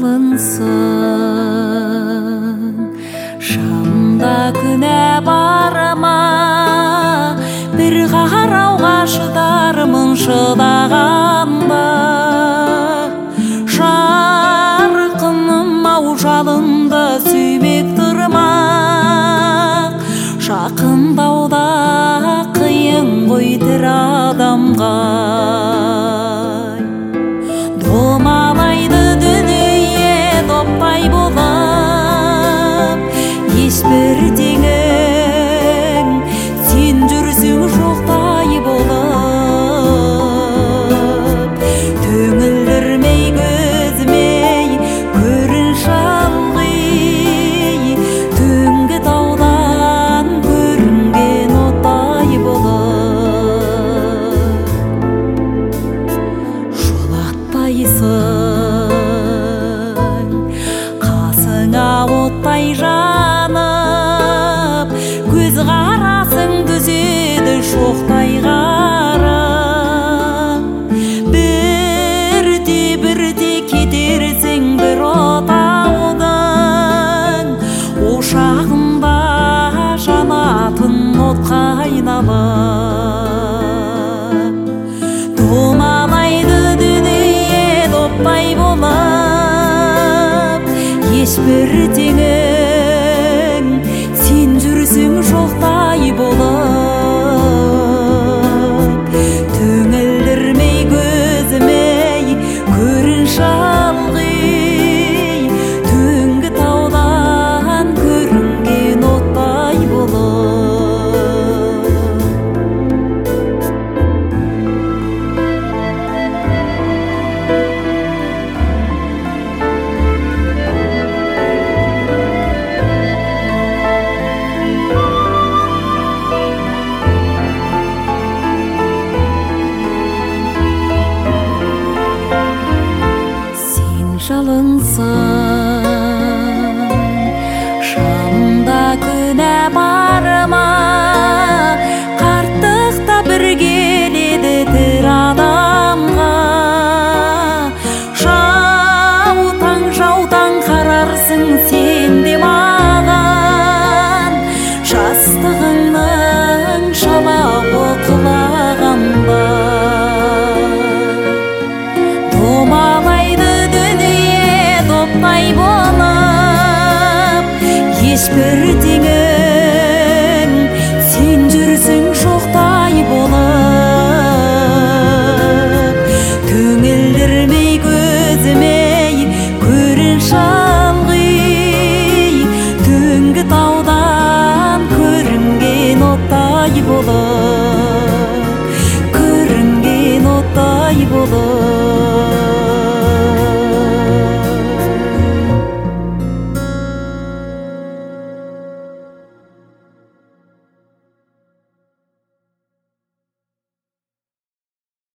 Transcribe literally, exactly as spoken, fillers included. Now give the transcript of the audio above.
жалынсын. Шамда күнә барма, бір қарауға шыдармын шыдағанда. Жарқыным-ау, жалынды сүймек тұрмақ, жақындауда қиын ғой тірі адамға. Домалайды дүние доптай болып, ешбір теңің сен жүрсің жоқтай болып. Төңілдірмей көзімей көрініш алғи, түнгі таудан көрінген оттай болып. Жолатпайсың, қасыңа оттай жанып, көз қарасың түзеді шоқтай қара. Бірте-бірте кетерсің бір отаудың ошағында, жанатын от қайнап. Домалайды дүние доптай болып, ешбір теңің сен жүрсің жоқтай болып.